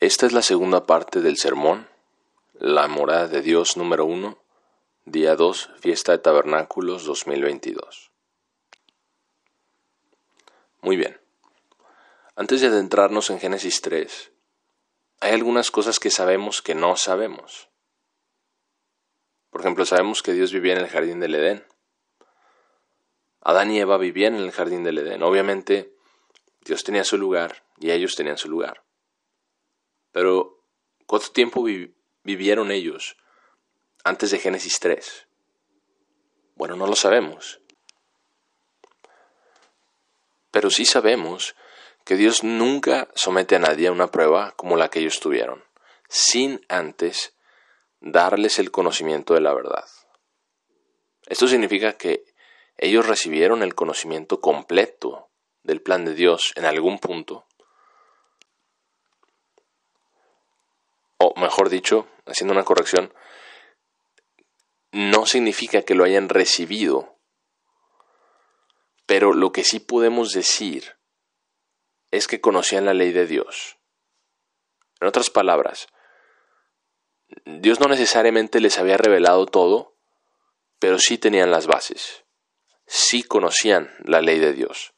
Esta es la segunda parte del sermón, La morada de Dios número 1, día 2, Fiesta de Tabernáculos 2022. Muy bien. Antes de adentrarnos en Génesis 3, hay algunas cosas que sabemos que no sabemos. Por ejemplo, sabemos que Dios vivía en el jardín del Edén. Adán y Eva vivían en el jardín del Edén. Obviamente, Dios tenía su lugar y ellos tenían su lugar. Pero, ¿cuánto tiempo vivieron ellos antes de Génesis 3? Bueno, no lo sabemos. Pero sí sabemos que Dios nunca somete a nadie a una prueba como la que ellos tuvieron, sin antes darles el conocimiento de la verdad. Esto significa que ellos recibieron el conocimiento completo del plan de Dios en algún punto. O mejor dicho, haciendo una corrección, no significa que lo hayan recibido, pero lo que sí podemos decir es que conocían la ley de Dios. En otras palabras, Dios no necesariamente les había revelado todo, pero sí tenían las bases, sí conocían la ley de Dios.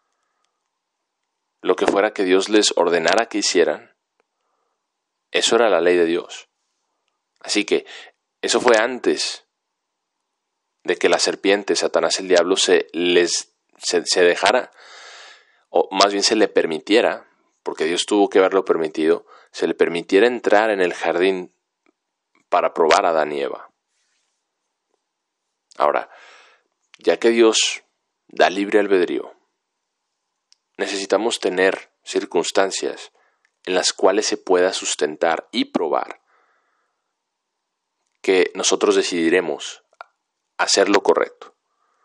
Lo que fuera que Dios les ordenara que hicieran, eso era la ley de Dios. Así que eso fue antes de que la serpiente, Satanás el diablo, se dejara, o más bien se le permitiera, porque Dios tuvo que haberlo permitido, se le permitiera entrar en el jardín para probar a Adán y Eva. Ahora, ya que Dios da libre albedrío, necesitamos tener circunstancias en las cuales se pueda sustentar y probar que nosotros decidiremos hacer lo correcto.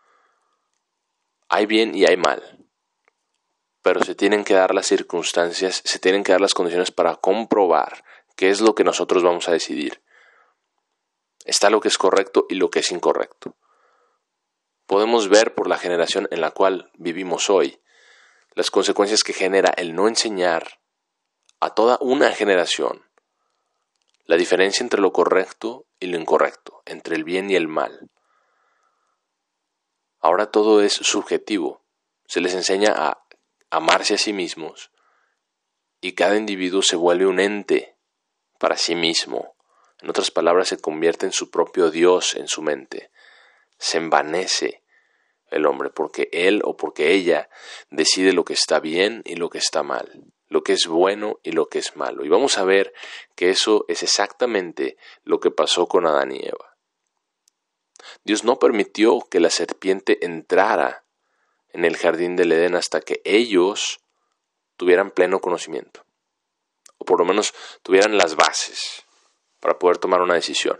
Hay bien y hay mal, pero se tienen que dar las circunstancias, se tienen que dar las condiciones para comprobar qué es lo que nosotros vamos a decidir. Está lo que es correcto y lo que es incorrecto. Podemos ver por la generación en la cual vivimos hoy las consecuencias que genera el no enseñar a toda una generación la diferencia entre lo correcto y lo incorrecto, entre el bien y el mal. Ahora todo es subjetivo. Se les enseña a amarse a sí mismos y cada individuo se vuelve un ente para sí mismo. En otras palabras, se convierte en su propio Dios en su mente. Se envanece el hombre porque él o porque ella decide lo que está bien y lo que está mal, lo que es bueno y lo que es malo. Y vamos a ver que eso es exactamente lo que pasó con Adán y Eva. Dios no permitió que la serpiente entrara en el jardín del Edén hasta que ellos tuvieran pleno conocimiento, o por lo menos tuvieran las bases para poder tomar una decisión.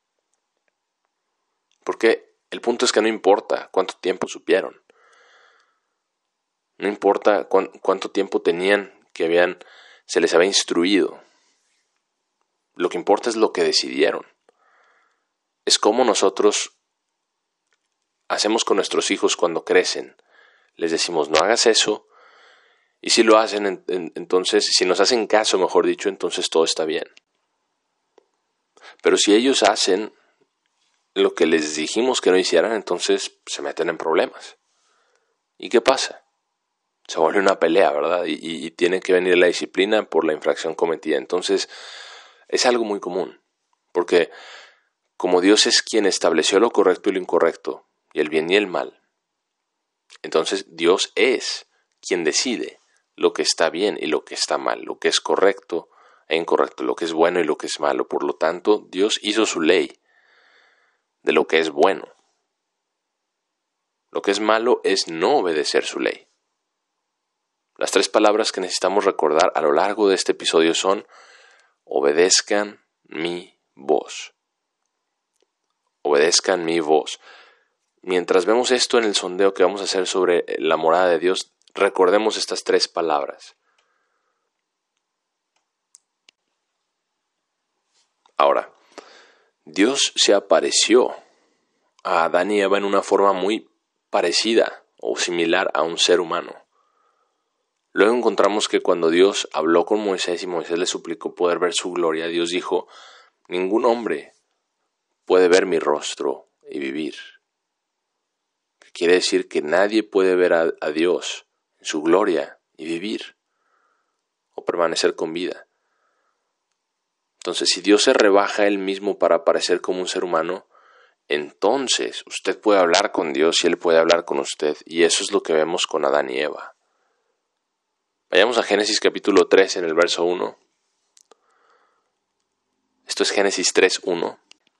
Porque el punto es que no importa cuánto tiempo supieron, no importa cuánto tiempo tenían que se les había instruido. Lo que importa es lo que decidieron. Es como nosotros hacemos con nuestros hijos cuando crecen. Les decimos, no hagas eso, y si lo hacen, entonces, si nos hacen caso, mejor dicho, entonces todo está bien. Pero si ellos hacen lo que les dijimos que no hicieran, entonces se meten en problemas. ¿Y qué pasa? Se vuelve una pelea, ¿verdad? Y tiene que venir la disciplina por la infracción cometida. Entonces, es algo muy común, porque como Dios es quien estableció lo correcto y lo incorrecto, y el bien y el mal, entonces Dios es quien decide lo que está bien y lo que está mal, lo que es correcto e incorrecto, lo que es bueno y lo que es malo. Por lo tanto, Dios hizo su ley de lo que es bueno. Lo que es malo es no obedecer su ley. Las tres palabras que necesitamos recordar a lo largo de este episodio son: obedezcan mi voz. Obedezcan mi voz. Mientras vemos esto en el sondeo que vamos a hacer sobre la morada de Dios, recordemos estas tres palabras. Ahora, Dios se apareció a Adán y Eva en una forma muy parecida o similar a un ser humano. Luego encontramos que cuando Dios habló con Moisés y Moisés le suplicó poder ver su gloria, Dios dijo: ningún hombre puede ver mi rostro y vivir. Quiere decir que nadie puede ver a Dios en su gloria y vivir o permanecer con vida. Entonces, si Dios se rebaja a Él mismo para aparecer como un ser humano, entonces usted puede hablar con Dios y Él puede hablar con usted. Y eso es lo que vemos con Adán y Eva. Vayamos a Génesis capítulo 3 en el verso 1. Esto es Génesis 3:1.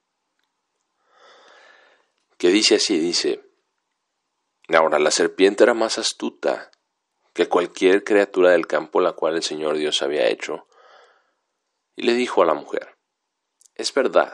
Que dice así, dice: ahora la serpiente era más astuta que cualquier criatura del campo la cual el Señor Dios había hecho. Y le dijo a la mujer: es verdad.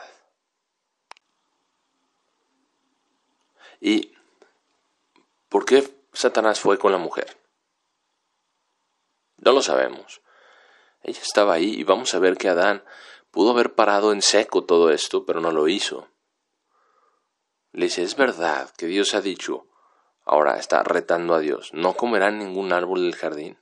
¿Y por qué Satanás fue con la mujer? No lo sabemos. Ella estaba ahí y vamos a ver que Adán pudo haber parado en seco todo esto, pero no lo hizo. Le dice: es verdad que Dios ha dicho. Ahora está retando a Dios: no comerán ningún árbol del jardín.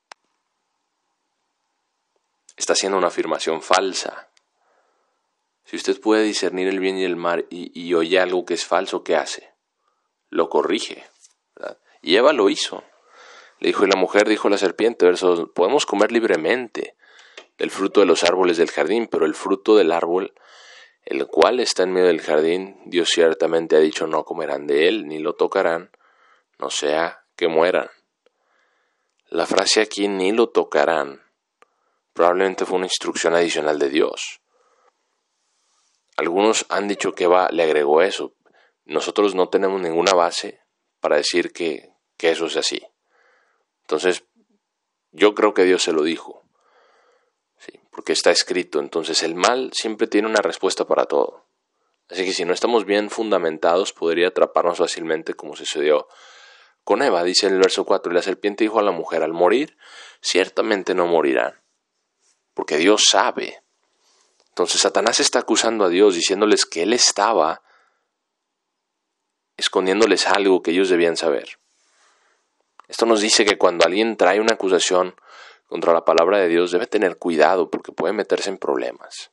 Está haciendo una afirmación falsa. Si usted puede discernir el bien y el mal y oye algo que es falso, ¿qué hace? Lo corrige, ¿verdad? Y Eva lo hizo. Le dijo, y la mujer dijo a la serpiente, versos: podemos comer libremente del fruto de los árboles del jardín, pero el fruto del árbol, el cual está en medio del jardín, Dios ciertamente ha dicho: no comerán de él, ni lo tocarán, no sea que mueran. La frase aquí, ni lo tocarán, probablemente fue una instrucción adicional de Dios. Algunos han dicho que Eva le agregó eso. Nosotros no tenemos ninguna base para decir que eso es así. Entonces, yo creo que Dios se lo dijo. Sí, porque está escrito. Entonces, el mal siempre tiene una respuesta para todo. Así que si no estamos bien fundamentados, podría atraparnos fácilmente, como sucedió con Eva. Dice en el verso 4, y la serpiente dijo a la mujer: al morir, ciertamente no morirán, porque Dios sabe. Entonces Satanás está acusando a Dios, diciéndoles que Él estaba escondiéndoles algo que ellos debían saber. Esto nos dice que cuando alguien trae una acusación contra la palabra de Dios, debe tener cuidado porque puede meterse en problemas.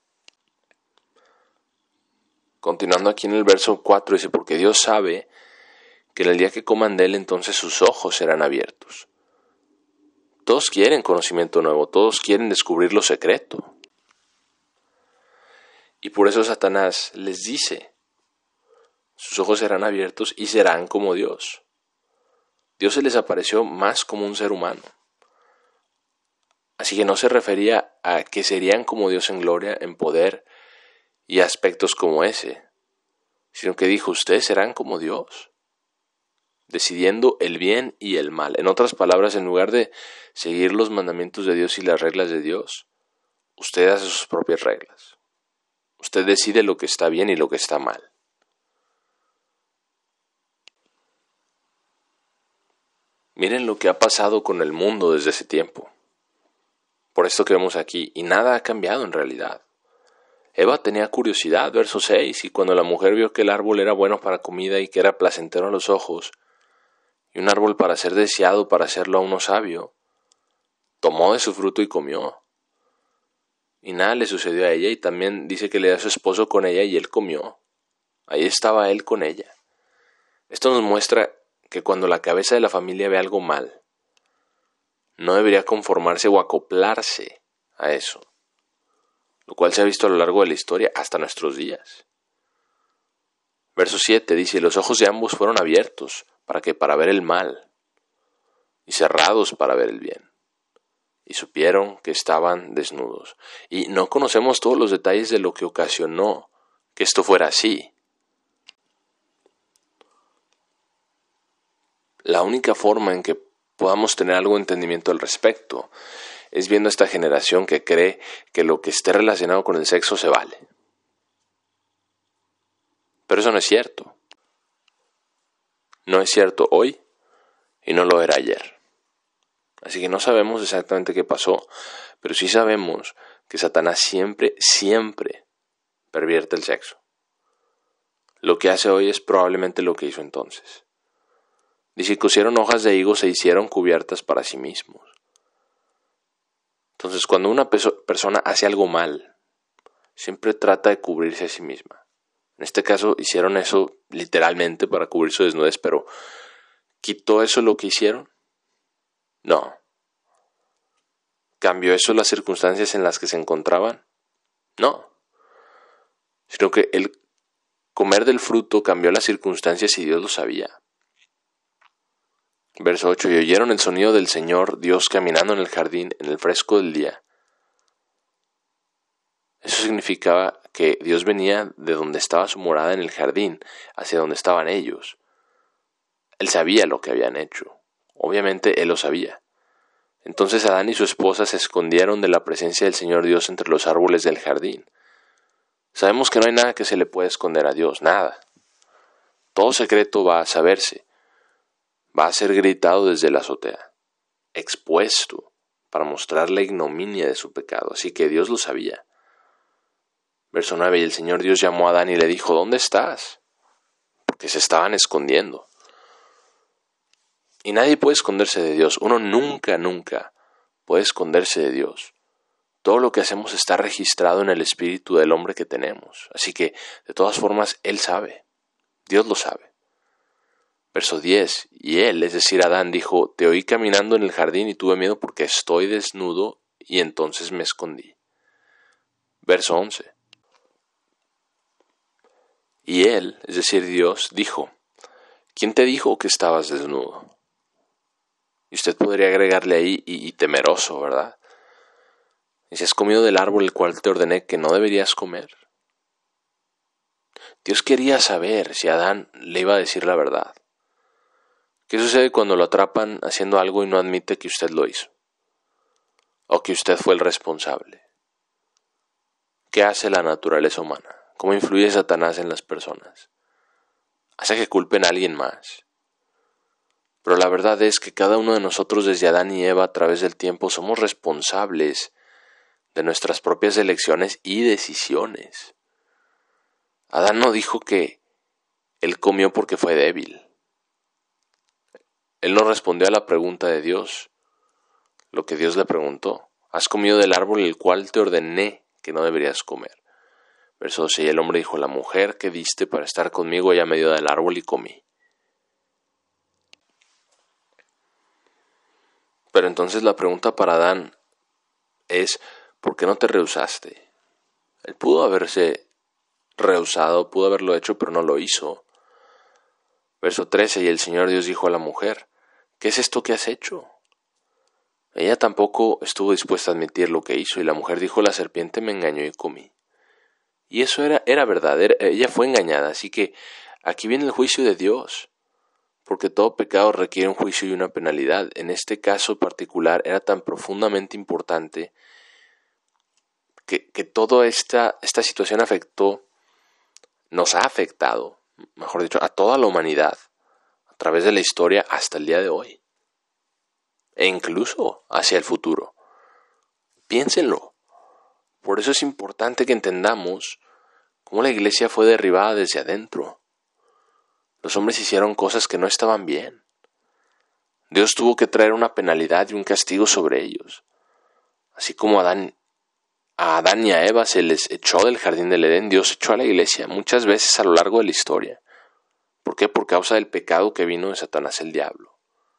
Continuando aquí en el verso 4, dice: porque Dios sabe que en el día que coman de él, entonces sus ojos serán abiertos. Todos quieren conocimiento nuevo, todos quieren descubrir lo secreto. Y por eso Satanás les dice: sus ojos serán abiertos y serán como Dios. Dios se les apareció más como un ser humano. Así que no se refería a que serían como Dios en gloria, en poder y aspectos como ese, sino que dijo: ustedes serán como Dios, decidiendo el bien y el mal. En otras palabras, en lugar de seguir los mandamientos de Dios y las reglas de Dios, usted hace sus propias reglas. Usted decide lo que está bien y lo que está mal. Miren lo que ha pasado con el mundo desde ese tiempo. Por esto que vemos aquí, y nada ha cambiado en realidad. Eva tenía curiosidad, verso 6, y cuando la mujer vio que el árbol era bueno para comida y que era placentero a los ojos, y un árbol para ser deseado para hacerlo a uno sabio, tomó de su fruto y comió. Y nada le sucedió a ella, y también dice que le dio a su esposo con ella y él comió. Ahí estaba él con ella. Esto nos muestra que cuando la cabeza de la familia ve algo mal, no debería conformarse o acoplarse a eso, lo cual se ha visto a lo largo de la historia hasta nuestros días. Verso 7 dice: y los ojos de ambos fueron abiertos, para ver el mal, y cerrados para ver el bien. Y supieron que estaban desnudos. Y no conocemos todos los detalles de lo que ocasionó que esto fuera así. La única forma en que podamos tener algo de entendimiento al respecto es viendo a esta generación que cree que lo que esté relacionado con el sexo se vale. Pero eso no es cierto. No es cierto hoy y no lo era ayer. Así que no sabemos exactamente qué pasó, pero sí sabemos que Satanás siempre pervierte el sexo. Lo que hace hoy es probablemente lo que hizo entonces. Dice: cosieron hojas de higos e hicieron cubiertas para sí mismos. Entonces, cuando una persona hace algo mal, siempre trata de cubrirse a sí misma. En este caso, hicieron eso literalmente para cubrir su desnudez, pero ¿quitó eso lo que hicieron? No. ¿Cambió eso las circunstancias en las que se encontraban? No. Sino que el comer del fruto cambió las circunstancias y Dios lo sabía. Verso 8. Y oyeron el sonido del Señor Dios caminando en el jardín en el fresco del día. Eso significaba que Dios venía de donde estaba su morada en el jardín, hacia donde estaban ellos. Él sabía lo que habían hecho. Obviamente Él lo sabía. Entonces Adán y su esposa se escondieron de la presencia del Señor Dios entre los árboles del jardín. Sabemos que no hay nada que se le pueda esconder a Dios, nada. Todo secreto va a saberse, va a ser gritado desde la azotea, expuesto, para mostrar la ignominia de su pecado, así que Dios lo sabía. Verso 9, y el Señor Dios llamó a Adán y le dijo, ¿dónde estás? Porque se estaban escondiendo. Y nadie puede esconderse de Dios, uno nunca puede esconderse de Dios. Todo lo que hacemos está registrado en el espíritu del hombre que tenemos, así que de todas formas Él sabe, Dios lo sabe. Verso 10, y él, es decir Adán, dijo, te oí caminando en el jardín y tuve miedo porque estoy desnudo y entonces me escondí. Verso 11, y él, es decir Dios, dijo, ¿quién te dijo que estabas desnudo? Y usted podría agregarle ahí, y temeroso, ¿verdad? Y si has comido del árbol el cual te ordené que no deberías comer. Dios quería saber si Adán le iba a decir la verdad. ¿Qué sucede cuando lo atrapan haciendo algo y no admite que usted lo hizo? O que usted fue el responsable. ¿Qué hace la naturaleza humana? ¿Cómo influye Satanás en las personas? Hace que culpen a alguien más. Pero la verdad es que cada uno de nosotros desde Adán y Eva a través del tiempo somos responsables de nuestras propias elecciones y decisiones. Adán no dijo que él comió porque fue débil. Él no respondió a la pregunta de Dios, lo que Dios le preguntó. Has comido del árbol el cual te ordené que no deberías comer. Verso 12, y el hombre dijo, la mujer que diste para estar conmigo ella me dio del árbol y comí. Pero entonces la pregunta para Adán es, ¿por qué no te rehusaste? Él pudo haberse rehusado, pudo haberlo hecho, pero no lo hizo. Verso 13, y el Señor Dios dijo a la mujer, ¿qué es esto que has hecho? Ella tampoco estuvo dispuesta a admitir lo que hizo, y la mujer dijo, la serpiente me engañó y comí. Y eso era verdad, ella fue engañada, así que aquí viene el juicio de Dios, porque todo pecado requiere un juicio y una penalidad. En este caso particular era tan profundamente importante que toda esta situación nos ha afectado, mejor dicho, a toda la humanidad, a través de la historia hasta el día de hoy, e incluso hacia el futuro. Piénsenlo. Por eso es importante que entendamos cómo la iglesia fue derribada desde adentro. Los hombres hicieron cosas que no estaban bien. Dios tuvo que traer una penalidad y un castigo sobre ellos. Así como a Adán y a Eva se les echó del jardín del Edén, Dios echó a la iglesia muchas veces a lo largo de la historia. ¿Por qué? Por causa del pecado que vino de Satanás el diablo.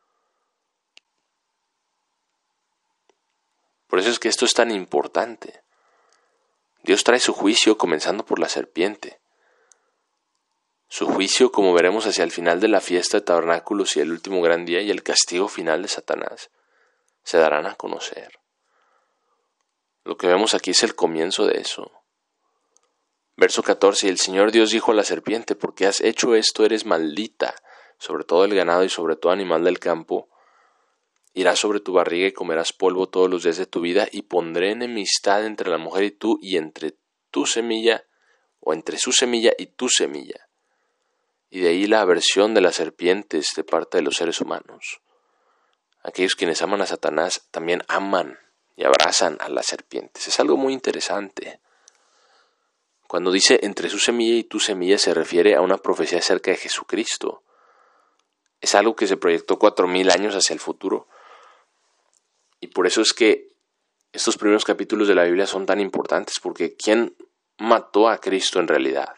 Por eso es que esto es tan importante. Dios trae su juicio comenzando por la serpiente. Su juicio, como veremos hacia el final de la fiesta de tabernáculos y el último gran día, y el castigo final de Satanás, se darán a conocer. Lo que vemos aquí es el comienzo de eso. Verso 14, y el Señor Dios dijo a la serpiente, porque has hecho esto eres maldita, sobre todo el ganado y sobre todo animal del campo. Irás sobre tu barriga y comerás polvo todos los días de tu vida, y pondré enemistad entre la mujer y tú, y entre tu semilla, o entre su semilla y tu semilla. Y de ahí la aversión de las serpientes de parte de los seres humanos. Aquellos quienes aman a Satanás también aman y abrazan a las serpientes. Es algo muy interesante. Cuando dice entre su semilla y tu semilla se refiere a una profecía acerca de Jesucristo. Es algo que se proyectó 4000 años hacia el futuro. Y por eso es que estos primeros capítulos de la Biblia son tan importantes, porque ¿quién mató a Cristo en realidad?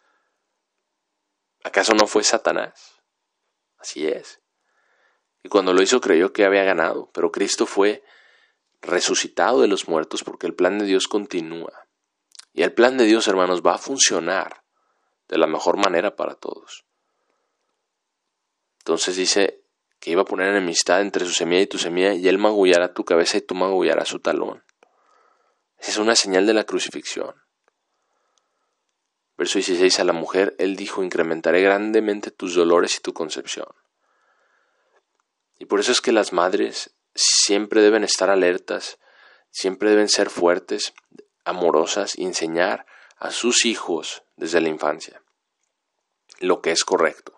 ¿Acaso no fue Satanás? Así es. Y cuando lo hizo creyó que había ganado, pero Cristo fue resucitado de los muertos porque el plan de Dios continúa. Y el plan de Dios, hermanos, va a funcionar de la mejor manera para todos. Entonces dice que iba a poner enemistad entre su semilla y tu semilla, y él magullará tu cabeza y tú magullarás su talón. Esa es una señal de la crucifixión. Verso 16, a la mujer él dijo, incrementaré grandemente tus dolores y tu concepción. Y por eso es que las madres siempre deben estar alertas, siempre deben ser fuertes, amorosas y enseñar a sus hijos desde la infancia lo que es correcto.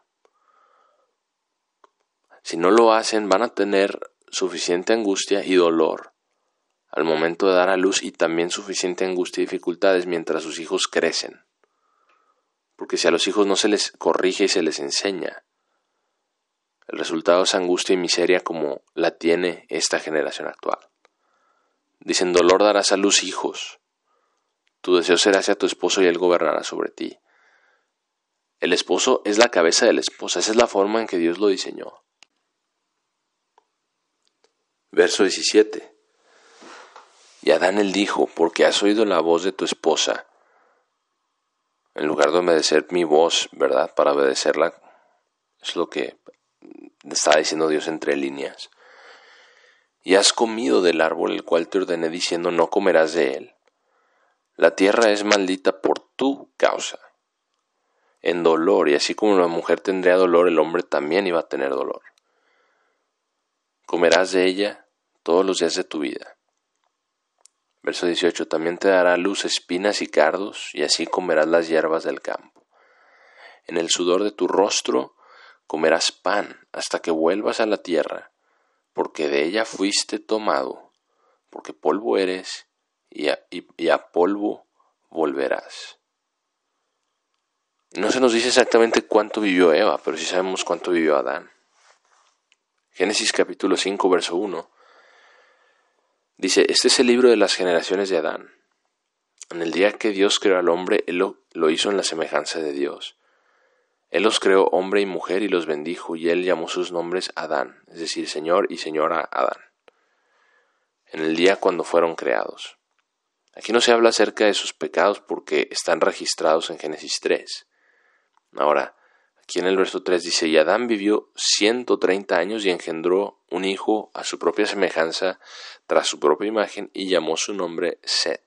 Si no lo hacen, van a tener suficiente angustia y dolor al momento de dar a luz, y también suficiente angustia y dificultades mientras sus hijos crecen. Porque si a los hijos no se les corrige y se les enseña, el resultado es angustia y miseria como la tiene esta generación actual. Dicen, dolor darás a luz hijos. Tu deseo será hacia tu esposo y él gobernará sobre ti. El esposo es la cabeza de la esposa. Esa es la forma en que Dios lo diseñó. Verso 17. Y Adán él dijo, porque has oído la voz de tu esposa, en lugar de obedecer mi voz, ¿verdad? Para obedecerla, es lo que está diciendo Dios entre líneas. Y has comido del árbol el cual te ordené diciendo, no comerás de él. La tierra es maldita por tu causa, en dolor, y así como la mujer tendría dolor, el hombre también iba a tener dolor. Comerás de ella todos los días de tu vida. Verso 18, también te dará a luz espinas y cardos, y así comerás las hierbas del campo. En el sudor de tu rostro comerás pan hasta que vuelvas a la tierra, porque de ella fuiste tomado, porque polvo eres, y a polvo volverás. No se nos dice exactamente cuánto vivió Eva, pero sí sabemos cuánto vivió Adán. Génesis capítulo 5, verso 1. Dice, este es el libro de las generaciones de Adán. En el día que Dios creó al hombre, Él lo hizo en la semejanza de Dios. Él los creó hombre y mujer y los bendijo, y Él llamó sus nombres Adán, es decir, Señor y Señora Adán, en el día cuando fueron creados. Aquí no se habla acerca de sus pecados porque están registrados en Génesis 3. Ahora, aquí en el verso 3 dice, y Adán vivió 130 años y engendró un hijo a su propia semejanza, tras su propia imagen, y llamó su nombre Set.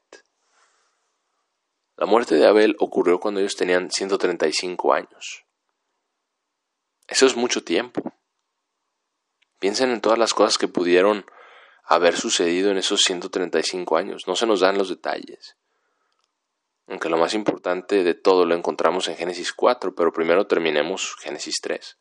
La muerte de Abel ocurrió cuando ellos tenían 135 años. Eso es mucho tiempo. Piensen en todas las cosas que pudieron haber sucedido en esos 135 años. No se nos dan los detalles. Aunque lo más importante de todo lo encontramos en Génesis 4, pero primero terminemos Génesis 3.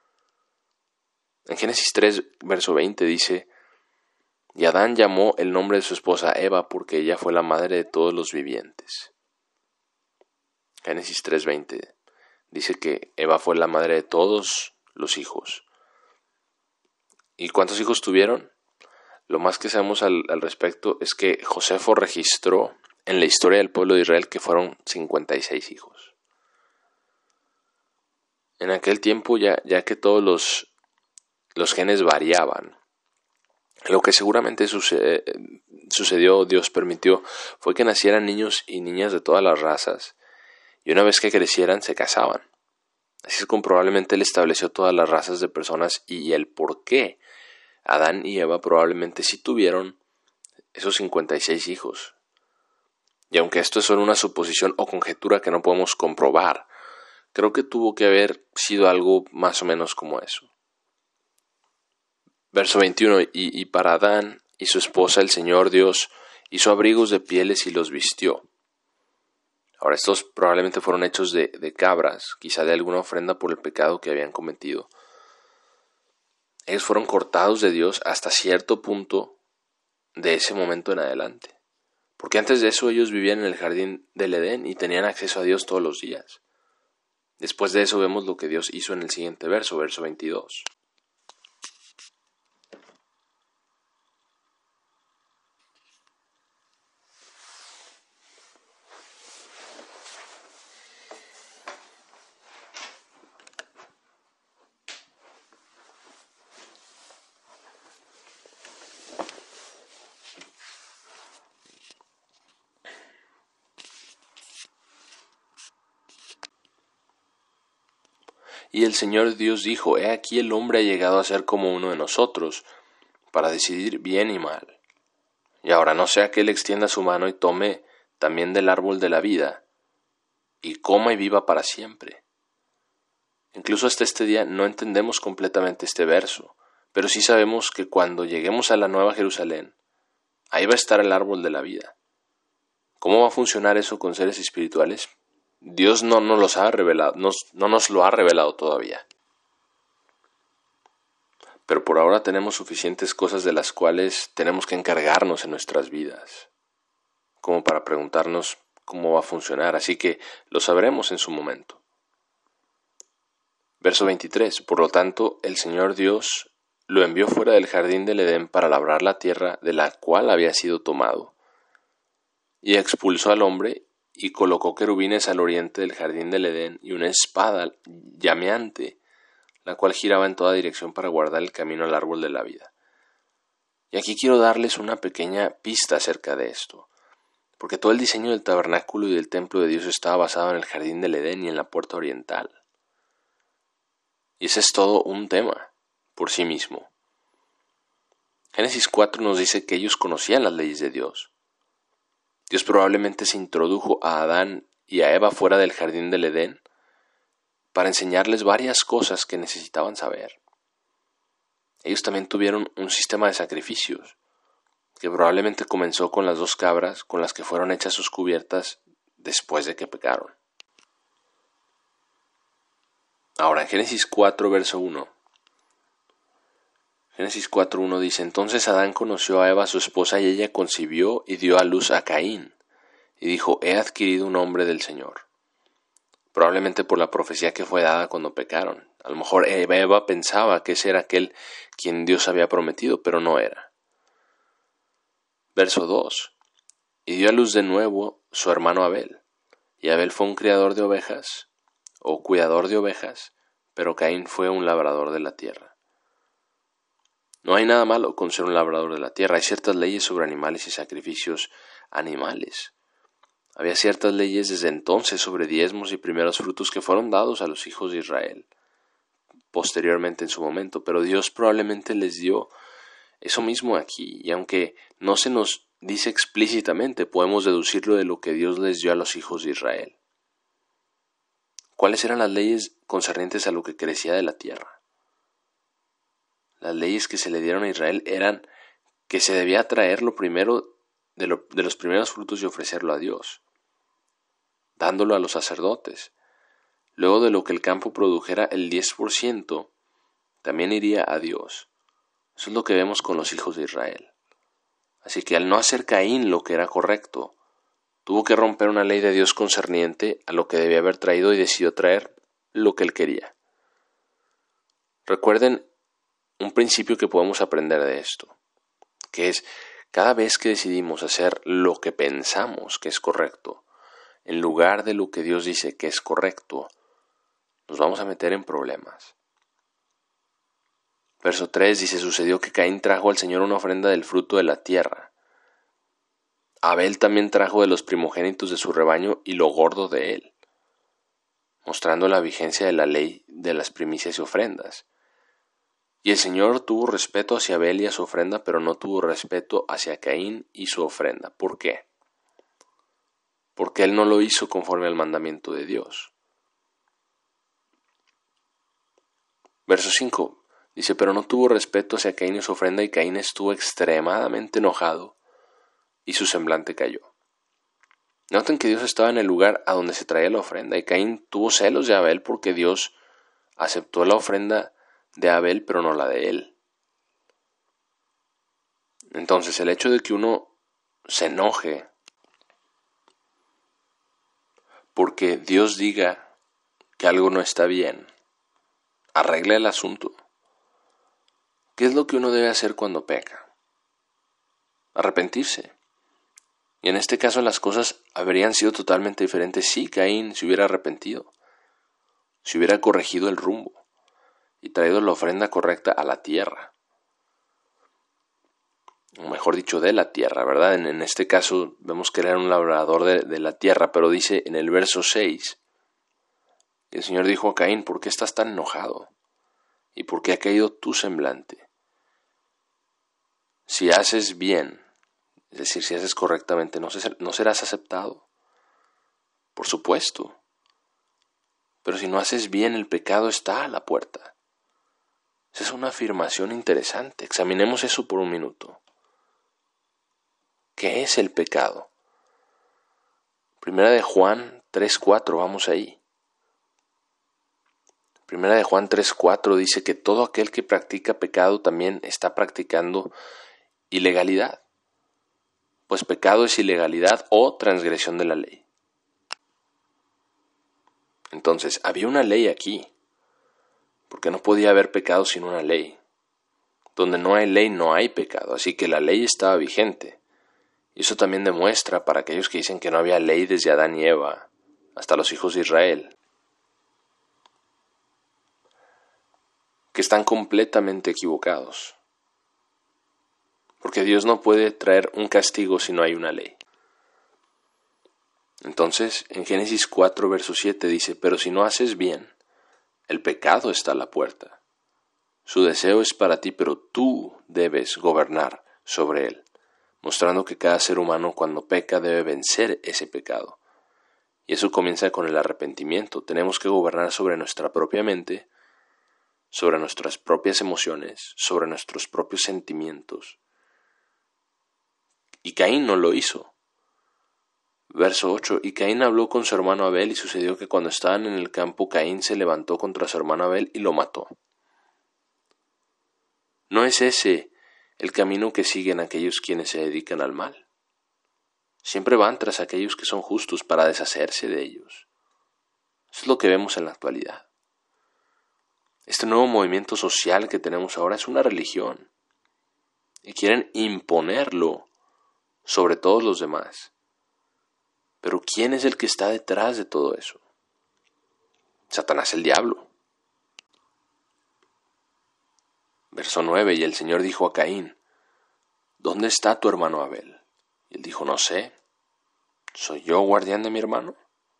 En Génesis 3, verso 20 dice, y Adán llamó el nombre de su esposa Eva porque ella fue la madre de todos los vivientes. Génesis 3:20 dice que Eva fue la madre de todos los hijos. ¿Y cuántos hijos tuvieron? Lo más que sabemos al respecto es que Josefo registró en la historia del pueblo de Israel que fueron 56 hijos. En aquel tiempo, ya que todos los genes variaban, lo que seguramente sucedió, Dios permitió, fue que nacieran niños y niñas de todas las razas, y una vez que crecieran se casaban. Así es como probablemente Él estableció todas las razas de personas y el por qué Adán y Eva probablemente sí tuvieron esos 56 hijos. Y aunque esto es solo una suposición o conjetura que no podemos comprobar, creo que tuvo que haber sido algo más o menos como eso. Verso 21, y para Adán y su esposa el Señor Dios hizo abrigos de pieles y los vistió. Ahora estos probablemente fueron hechos de cabras, quizá de alguna ofrenda por el pecado que habían cometido. Ellos fueron cortados de Dios hasta cierto punto de ese momento en adelante. Porque antes de eso ellos vivían en el jardín del Edén y tenían acceso a Dios todos los días. Después de eso vemos lo que Dios hizo en el siguiente verso, verso 22. Y el Señor Dios dijo: He aquí el hombre ha llegado a ser como uno de nosotros, para decidir bien y mal. Y ahora no sea que él extienda su mano y tome también del árbol de la vida, y coma y viva para siempre. Incluso hasta este día no entendemos completamente este verso, pero sí sabemos que cuando lleguemos a la Nueva Jerusalén, ahí va a estar el árbol de la vida. ¿Cómo va a funcionar eso con seres espirituales? Dios no nos los ha revelado, no nos lo ha revelado todavía. Pero por ahora tenemos suficientes cosas de las cuales tenemos que encargarnos en nuestras vidas, como para preguntarnos cómo va a funcionar, así que lo sabremos en su momento. Verso 23. Por lo tanto, el Señor Dios lo envió fuera del jardín del Edén para labrar la tierra de la cual había sido tomado, y expulsó al hombre y colocó querubines al oriente del jardín del Edén y una espada llameante, la cual giraba en toda dirección para guardar el camino al árbol de la vida. Y aquí quiero darles una pequeña pista acerca de esto, porque todo el diseño del tabernáculo y del templo de Dios estaba basado en el jardín del Edén y en la puerta oriental. Y ese es todo un tema por sí mismo. Génesis 4 nos dice que ellos conocían las leyes de Dios. Dios probablemente se introdujo a Adán y a Eva fuera del jardín del Edén para enseñarles varias cosas que necesitaban saber. Ellos también tuvieron un sistema de sacrificios, que probablemente comenzó con las 2 cabras con las que fueron hechas sus cubiertas después de que pecaron. Ahora, en Génesis 4, verso 1. Génesis 4:1 dice: Entonces Adán conoció a Eva su esposa y ella concibió y dio a luz a Caín. Y dijo: He adquirido un hombre del Señor. Probablemente por la profecía que fue dada cuando pecaron. A lo mejor Eva pensaba que ese era aquel quien Dios había prometido, pero no era. Verso 2. Y dio a luz de nuevo su hermano Abel. Y Abel fue un criador de ovejas, o cuidador de ovejas, pero Caín fue un labrador de la tierra. No hay nada malo con ser un labrador de la tierra. Hay ciertas leyes sobre animales y sacrificios animales. Había ciertas leyes desde entonces sobre diezmos y primeros frutos que fueron dados a los hijos de Israel posteriormente en su momento, pero Dios probablemente les dio eso mismo aquí, y aunque no se nos dice explícitamente, podemos deducirlo de lo que Dios les dio a los hijos de Israel. ¿Cuáles eran las leyes concernientes a lo que crecía de la tierra? Las leyes que se le dieron a Israel eran que se debía traer lo primero de los primeros frutos y ofrecerlo a Dios, dándolo a los sacerdotes. Luego de lo que el campo produjera, el 10% también iría a Dios. Eso es lo que vemos con los hijos de Israel. Así que al no hacer Caín lo que era correcto, tuvo que romper una ley de Dios concerniente a lo que debía haber traído y decidió traer lo que él quería. Recuerden un principio que podemos aprender de esto, que es: cada vez que decidimos hacer lo que pensamos que es correcto, en lugar de lo que Dios dice que es correcto, nos vamos a meter en problemas. Verso 3 dice: Sucedió que Caín trajo al Señor una ofrenda del fruto de la tierra. Abel también trajo de los primogénitos de su rebaño y lo gordo de él, mostrando la vigencia de la ley de las primicias y ofrendas. Y el Señor tuvo respeto hacia Abel y a su ofrenda, pero no tuvo respeto hacia Caín y su ofrenda. ¿Por qué? Porque él no lo hizo conforme al mandamiento de Dios. Verso 5 dice: Pero no tuvo respeto hacia Caín y su ofrenda, y Caín estuvo extremadamente enojado, y su semblante cayó. Noten que Dios estaba en el lugar a donde se traía la ofrenda, y Caín tuvo celos de Abel porque Dios aceptó la ofrenda de Abel, pero no la de él. Entonces, el hecho de que uno se enoje porque Dios diga que algo no está bien, arregla el asunto. ¿Qué es lo que uno debe hacer cuando peca? Arrepentirse. Y en este caso las cosas habrían sido totalmente diferentes si Caín se hubiera arrepentido, si hubiera corregido el rumbo y traído la ofrenda correcta a la tierra. O mejor dicho, de la tierra, ¿verdad? En este caso vemos que era un labrador de la tierra, pero dice en el verso 6: Y el Señor dijo a Caín, ¿por qué estás tan enojado? ¿Y por qué ha caído tu semblante? Si haces bien, es decir, si haces correctamente, no serás aceptado. Por supuesto. Pero si no haces bien, el pecado está a la puerta. Esa es una afirmación interesante. Examinemos eso por un minuto. ¿Qué es el pecado? Primera de Juan 3:4, vamos ahí. Primera de Juan 3:4 dice que todo aquel que practica pecado también está practicando ilegalidad. Pues pecado es ilegalidad o transgresión de la ley. Entonces, había una ley aquí, porque no podía haber pecado sin una ley. Donde no hay ley, no hay pecado, así que la ley estaba vigente. Y eso también demuestra para aquellos que dicen que no había ley desde Adán y Eva, hasta los hijos de Israel, que están completamente equivocados. Porque Dios no puede traer un castigo si no hay una ley. Entonces, en Génesis 4, verso 7 dice, pero si no haces bien, el pecado está a la puerta. Su deseo es para ti, pero tú debes gobernar sobre él, mostrando que cada ser humano cuando peca debe vencer ese pecado. Y eso comienza con el arrepentimiento. Tenemos que gobernar sobre nuestra propia mente, sobre nuestras propias emociones, sobre nuestros propios sentimientos. Y Caín no lo hizo. Verso 8, y Caín habló con su hermano Abel, y sucedió que cuando estaban en el campo, Caín se levantó contra su hermano Abel y lo mató. ¿No es ese el camino que siguen aquellos quienes se dedican al mal? Siempre van tras aquellos que son justos para deshacerse de ellos. Eso es lo que vemos en la actualidad. Este nuevo movimiento social que tenemos ahora es una religión, y quieren imponerlo sobre todos los demás. Pero ¿quién es el que está detrás de todo eso? Satanás, el diablo. Verso 9, y el Señor dijo a Caín, ¿dónde está tu hermano Abel? Y él dijo, no sé, ¿soy yo guardián de mi hermano?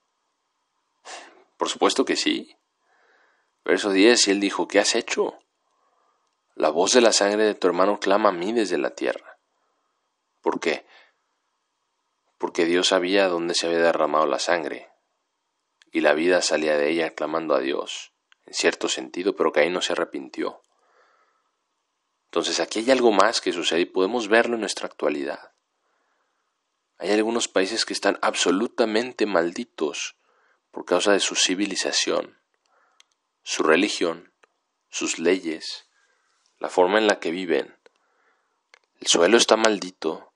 Por supuesto que sí. Verso 10, y él dijo, ¿qué has hecho? La voz de la sangre de tu hermano clama a mí desde la tierra. ¿Por qué? Porque Dios sabía dónde se había derramado la sangre, y la vida salía de ella clamando a Dios, en cierto sentido, pero Caín no se arrepintió. Entonces aquí hay algo más que sucede y podemos verlo en nuestra actualidad. Hay algunos países que están absolutamente malditos por causa de su civilización, su religión, sus leyes, la forma en la que viven. El suelo está maldito.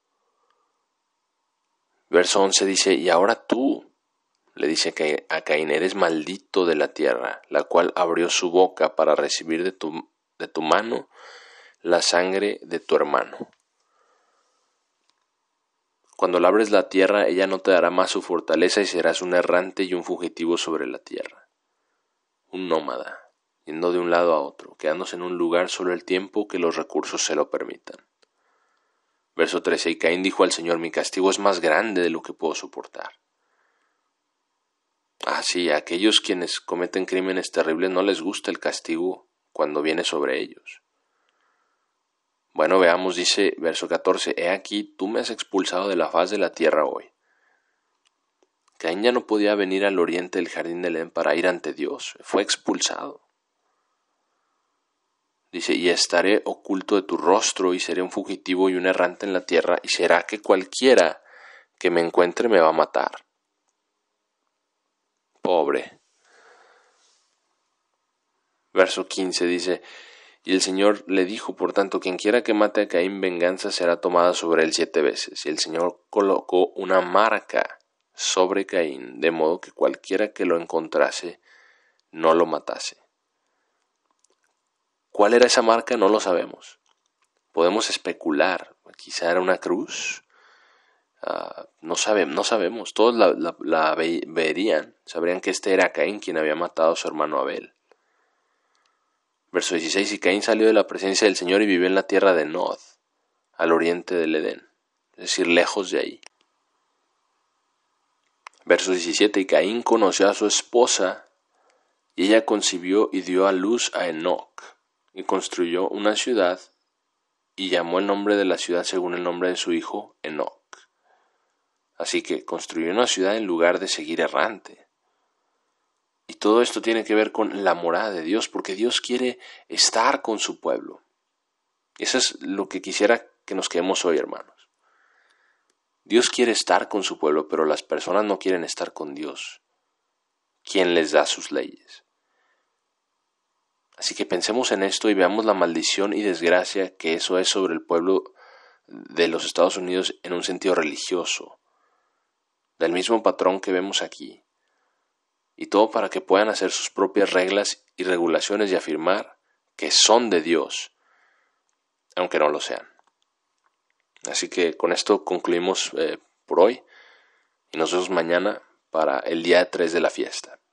Verso 11 dice, y ahora tú, le dice a Caín, eres maldito de la tierra, la cual abrió su boca para recibir de tu mano la sangre de tu hermano. Cuando labres la tierra, ella no te dará más su fortaleza y serás un errante y un fugitivo sobre la tierra. Un nómada, yendo de un lado a otro, quedándose en un lugar solo el tiempo que los recursos se lo permitan. Verso 13, y Caín dijo al Señor, mi castigo es más grande de lo que puedo soportar. Sí, a aquellos quienes cometen crímenes terribles no les gusta el castigo cuando viene sobre ellos. Bueno, veamos, dice verso 14, he aquí, tú me has expulsado de la faz de la tierra hoy. Caín ya no podía venir al oriente del jardín del Edén para ir ante Dios, fue expulsado. Dice, y estaré oculto de tu rostro y seré un fugitivo y un errante en la tierra, y será que cualquiera que me encuentre me va a matar. Pobre. Verso 15 dice, y el Señor le dijo, por tanto, quien quiera que mate a Caín, venganza será tomada sobre él 7 veces. Y el Señor colocó una marca sobre Caín, de modo que cualquiera que lo encontrase no lo matase. ¿Cuál era esa marca? No lo sabemos. Podemos especular, quizá era una cruz. No sabemos. Todos la verían, sabrían que este era Caín quien había matado a su hermano Abel. Verso 16, y Caín salió de la presencia del Señor y vivió en la tierra de Nod, al oriente del Edén, es decir, lejos de ahí. Verso 17, y Caín conoció a su esposa, Y ella concibió y dio a luz a Enoc, y construyó una ciudad, y llamó el nombre de la ciudad según el nombre de su hijo, Enoc. Así que construyó una ciudad en lugar de seguir errante. Y todo esto tiene que ver con la morada de Dios, porque Dios quiere estar con su pueblo. Y eso es lo que quisiera que nos quedemos hoy, hermanos. Dios quiere estar con su pueblo, pero las personas no quieren estar con Dios, quien les da sus leyes. Así que pensemos en esto y veamos la maldición y desgracia que eso es sobre el pueblo de los Estados Unidos en un sentido religioso, del mismo patrón que vemos aquí. Y todo para que puedan hacer sus propias reglas y regulaciones y afirmar que son de Dios, aunque no lo sean. Así que con esto concluimos por hoy y nos vemos mañana para el día 3 de la fiesta.